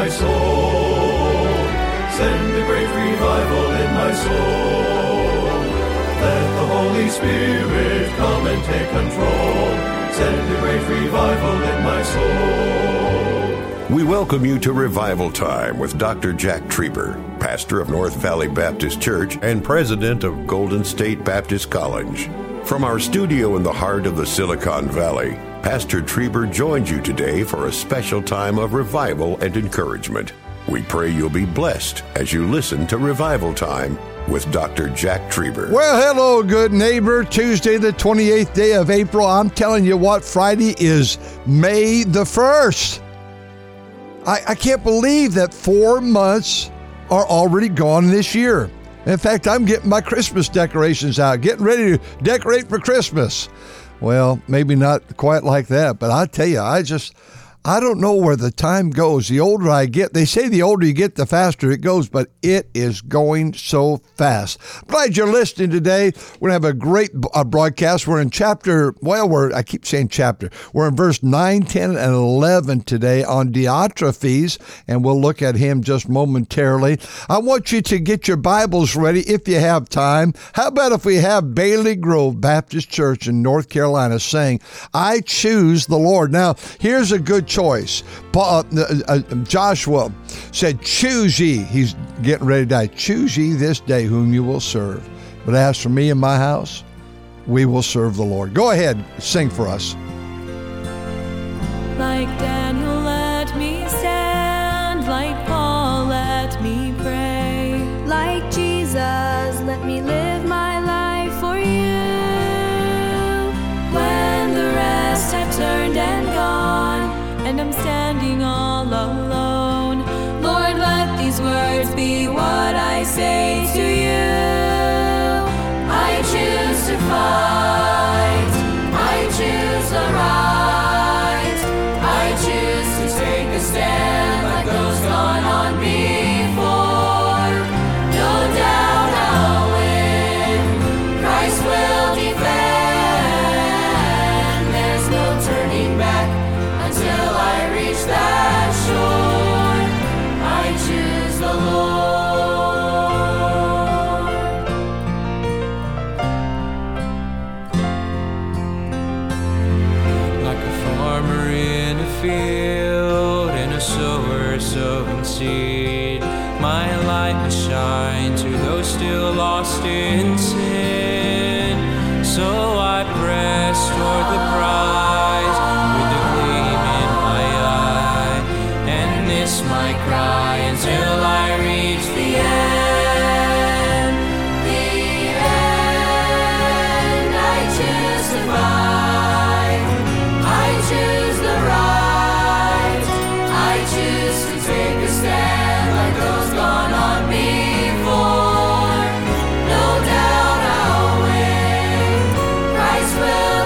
my soul. Send a great revival in my soul. Let the Holy Spirit come and take control. Send a great revival in my soul. We welcome you to Revival Time with Dr. Jack Trieber, pastor of North Valley Baptist Church and president of Golden State Baptist College. From our studio in the heart of the Silicon Valley, Pastor Trieber joins you today for a special time of revival and encouragement. We pray you'll be blessed as you listen to Revival Time with Dr. Jack Trieber. Well, hello, good neighbor. Tuesday, the 28th day of April. I'm telling you what, Friday is May the 1st. I can't believe that 4 months are already gone this year. In fact, I'm getting my Christmas decorations out, getting ready to decorate for Christmas. Well, maybe not quite like that, but I tell you, I don't know where the time goes. The older I get, they say the older you get, the faster it goes, but it is going so fast. Glad you're listening today. We're going to have a great broadcast. We're in I keep saying chapter. We're in verse 9, 10, and 11 today on Diotrephes, and we'll look at him just momentarily. I want you to get your Bibles ready if you have time. How about if we have Bailey Grove Baptist Church in North Carolina saying, I choose the Lord. Now, here's a good choice. Joshua said, choose ye. He's getting ready to die. Choose ye this day whom you will serve. But as for me and my house, we will serve the Lord. Go ahead, sing for us. Like Daniel, let me stand. Like Paul, let me pray. Like Jesus, let me live my life for you. When the rest have turned and gone, and I'm standing all alone, Lord, let these words be what I say to you. I choose to fight. I choose the right. I choose to take a stand like those gone on before. No doubt I'll win. Christ will defend. There's no turning back until I reach that shore. I choose the Lord. Like a farmer in a field and a sower sowing seed, my light will shine to those still lost in sin. So I press toward the prize with a gleam in my eye, and this my cry until I reach the end. The end. I choose to fight. I choose the right. I choose to take a stand like those gone on before. No doubt I'll win. Christ will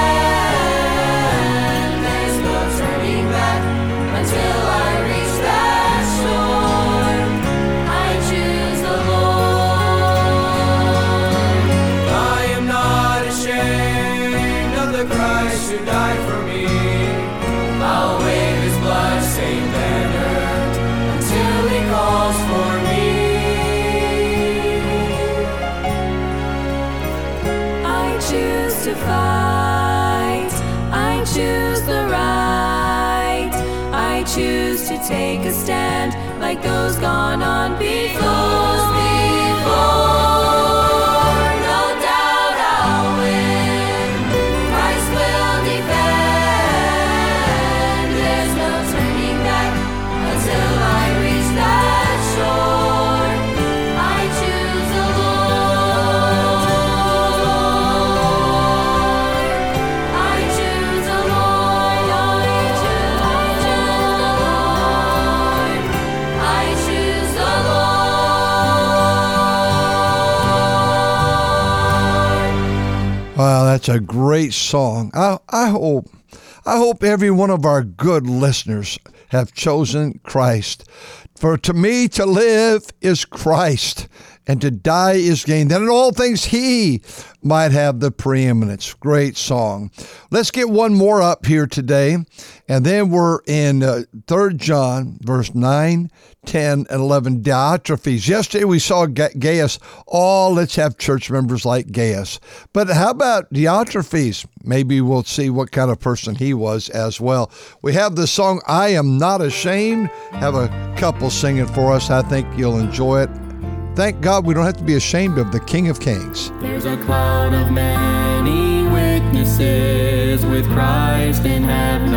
defend. There's no turning back until I reach that shore. I choose the Lord. I am not ashamed of the Christ who died for me. I'll wave his blood-stained banner until he calls for me. I choose to fight. I choose the right. I choose to take a stand like those gone on before. No doubt I'll win. Christ will defend. There's no turning back until I reach that shore. I choose the Lord. I choose the Lord. I choose the Lord. Wow, that's a great song. I hope every one of our good listeners have chosen Christ. For to me to live is Christ, and to die is gain. That in all things he might have the preeminence. Great song. Let's get one more up here today, and then we're in 3 John, verse 9, 10, and 11, Diotrephes. Yesterday we saw Gaius. Oh, let's have church members like Gaius. But how about Diotrephes? Maybe we'll see what kind of person he was as well. We have the song, I Am Not Ashamed. Have a couple sing it for us. I think you'll enjoy it. Thank God we don't have to be ashamed of the King of Kings. There's a cloud of many witnesses with Christ in heaven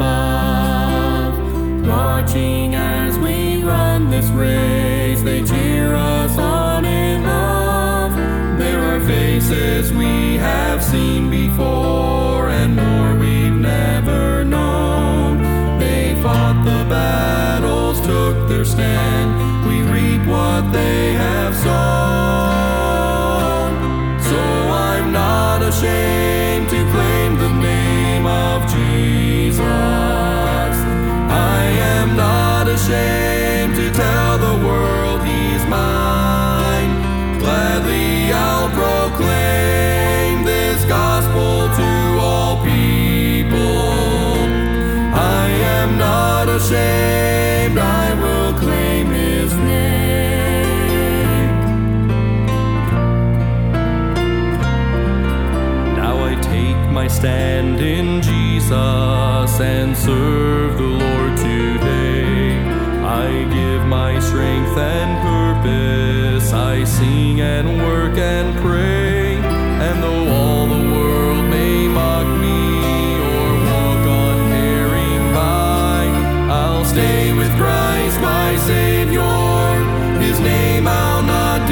above, watching as we run this race. They cheer us on in love. There are faces we have seen before and more we've never known. They fought the battles, took their stand. We reap what they have sown. So I'm not ashamed to claim the name of Jesus. I am not ashamed to tell the world he's mine. Gladly I'll proclaim this gospel to all people. I am not ashamed, I will claim his name. Now I take my stand in Jesus and serve the Lord today. I give my strength and purpose. I sing and work and pray. And though all the world may mock me or walk uncaring by, I'll stay with Christ my Savior. His name I'll not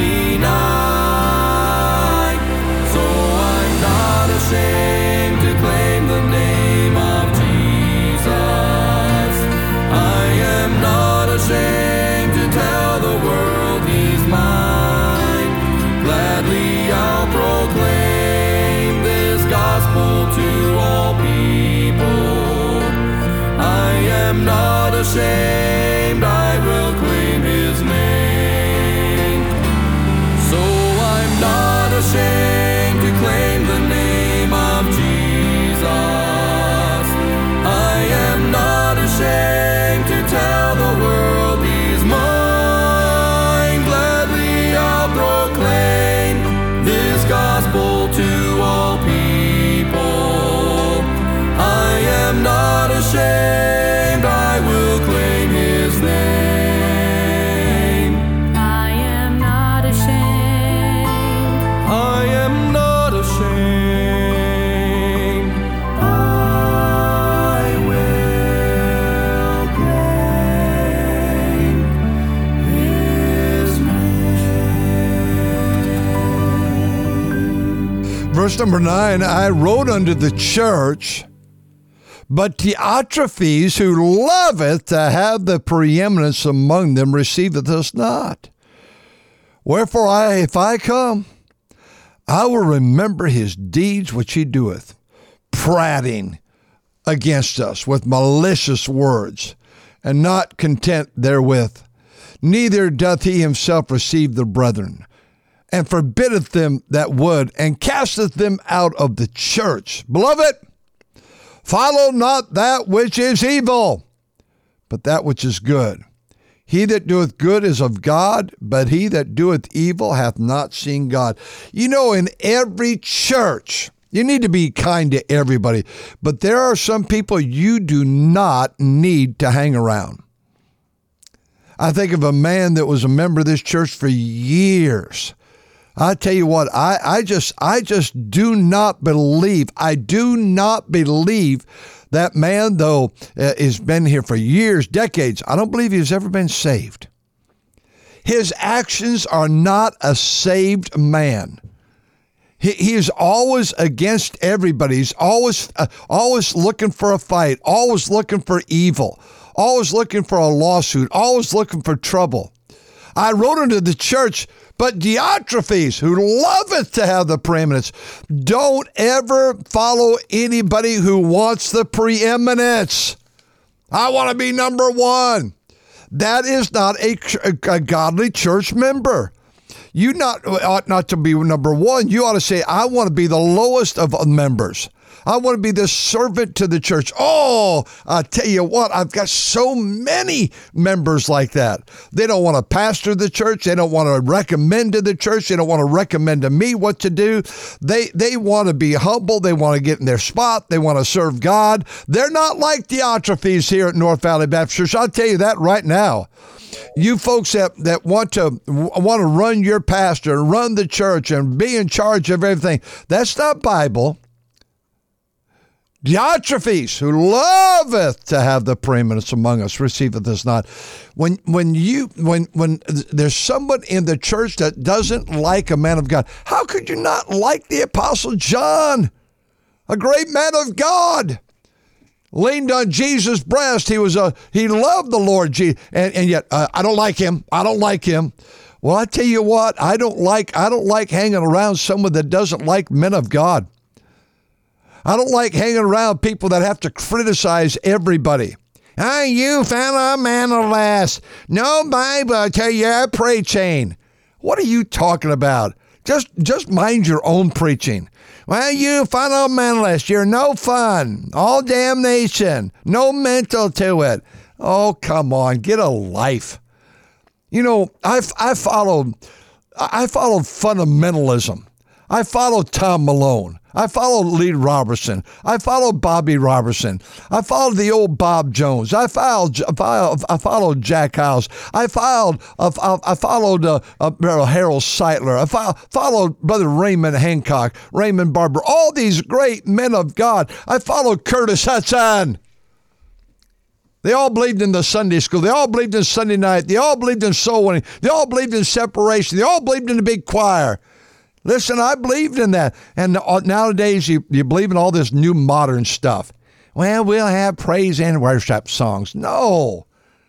deny. So I'm not ashamed to claim the name of Jesus. I am not ashamed to tell the world he's mine. Gladly I'll proclaim this gospel to all people. I am not ashamed, I will claim his name. So I'm not ashamed to claim the name of Jesus. I am not ashamed to tell the world he's mine. Gladly I'll proclaim this gospel to all people. I am not ashamed, I will claim his name. I am not ashamed. I am not ashamed. I will claim his name. Verse number 9, I wrote unto the church, but Diotrephes, who loveth to have the preeminence among them, receiveth us not. Wherefore if I come, I will remember his deeds which he doeth, prating against us with malicious words, and not content therewith. Neither doth he himself receive the brethren, and forbiddeth them that would, and casteth them out of the church. Beloved, follow not that which is evil, but that which is good. He that doeth good is of God, but he that doeth evil hath not seen God. You know, in every church, you need to be kind to everybody, but there are some people you do not need to hang around. I think of a man that was a member of this church for years. I tell you what, I just do not believe, that man, though, has been here for years, decades. I don't believe he's ever been saved. His actions are not a saved man. He is always against everybody. He's always looking for a fight, always looking for evil, always looking for a lawsuit, always looking for trouble. I wrote unto the church, but Diotrephes, who loveth to have the preeminence, don't ever follow anybody who wants the preeminence. I want to be number one. That is not a godly church member. You ought not to be number one. You ought to say, I want to be the lowest of members. I want to be the servant to the church. Oh, I tell you what, I've got so many members like that. They don't want to pastor the church. They don't want to recommend to the church. They don't want to recommend to me what to do. They want to be humble. They want to get in their spot. They want to serve God. They're not like Diotrephes here at North Valley Baptist Church. I'll tell you that right now. You folks that want to run your pastor, run the church, and be in charge of everything, that's not Bible. Diotrephes, who loveth to have the preeminence among us, receiveth us not. When there's someone in the church that doesn't like a man of God, how could you not like the Apostle John, a great man of God? Leaned on Jesus' breast. He loved the Lord Jesus, and yet I don't like him. I don't like him. Well, I tell you what, I don't like hanging around someone that doesn't like men of God. I don't like hanging around people that have to criticize everybody. You fellow man of last, no Bible till you're preaching. What are you talking about? Just mind your own preaching. Well, you fundamentalist, you're no fun. All damnation. No mental to it. Oh, come on, get a life. You know, I followed fundamentalism. I followed Tom Malone. I followed Lee Robertson. I followed Bobby Robertson. I followed the old Bob Jones. I followed Jack Hyles. I followed Harold Seidler. I followed Brother Raymond Hancock, Raymond Barber, all these great men of God. I followed Curtis Hudson. They all believed in the Sunday school. They all believed in Sunday night. They all believed in soul winning. They all believed in separation. They all believed in the big choir. Listen, I believed in that. And nowadays, you believe in all this new modern stuff. Well, we'll have praise and worship songs. No.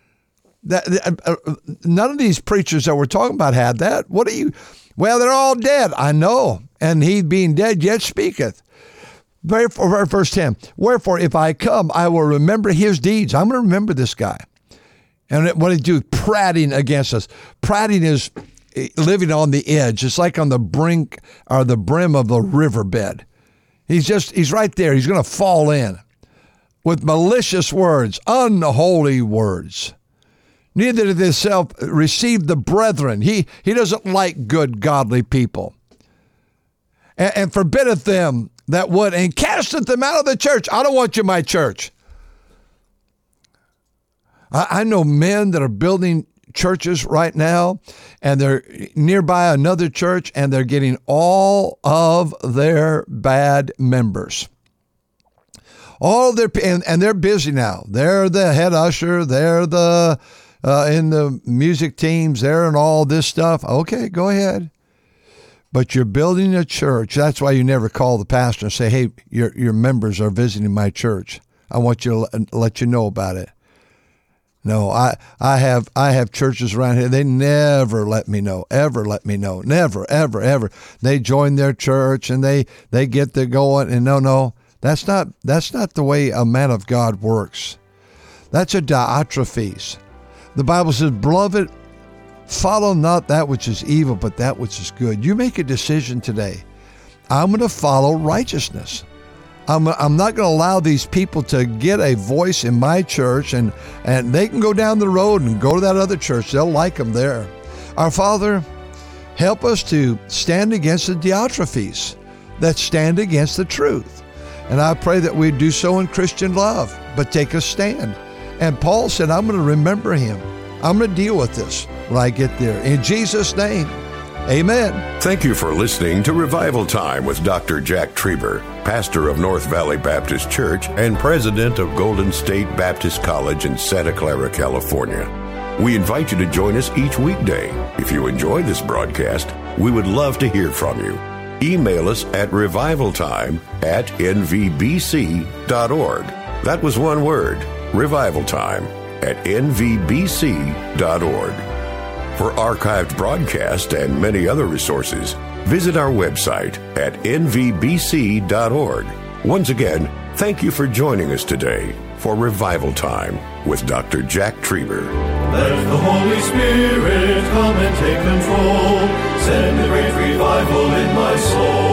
None of these preachers that we're talking about had that. Well, they're all dead. I know. And he being dead yet speaketh. Wherefore, verse 10, wherefore, if I come, I will remember his deeds. I'm going to remember this guy. And what he do, prating against us. Prating is living on the edge. It's like on the brink or the brim of the riverbed. He's right there. He's going to fall in with malicious words, unholy words. Neither did himself receive the brethren. He doesn't like good, godly people. And forbiddeth them that would, and casteth them out of the church. I don't want you in my church. I know men that are building churches right now, and they're nearby another church, and they're getting all of their bad members. All their, and they're busy now. They're the head usher. They're the in the music teams. They're in all this stuff. Okay, go ahead. But you're building a church. That's why you never call the pastor and say, "Hey, your members are visiting my church. I want you to let you know about it." No, I have churches around here. They never let me know, ever let me know, never, ever, ever. They join their church and they get there going, and no, that's not the way a man of God works. That's a Diotrephes. The Bible says, "Beloved, follow not that which is evil, but that which is good." You make a decision today. I'm going to follow righteousness. I'm not going to allow these people to get a voice in my church, and they can go down the road and go to that other church. They'll like them there. Our Father, help us to stand against the Diotrephes that stand against the truth. And I pray that we do so in Christian love, but take a stand. And Paul said, I'm going to remember him. I'm going to deal with this when I get there. In Jesus' name, amen. Thank you for listening to Revival Time with Dr. Jack Trieber, pastor of North Valley Baptist Church and president of Golden State Baptist College in Santa Clara, California. We invite you to join us each weekday. If you enjoy this broadcast, we would love to hear from you. Email us at revivaltime@nvbc.org. That was one word, revivaltime@nvbc.org. For archived broadcasts and many other resources, visit our website at nvbc.org. Once again, Thank you for joining us today for Revival Time with Dr. Jack Trieber. Let the Holy Spirit come and take control. Send a great revival in my soul.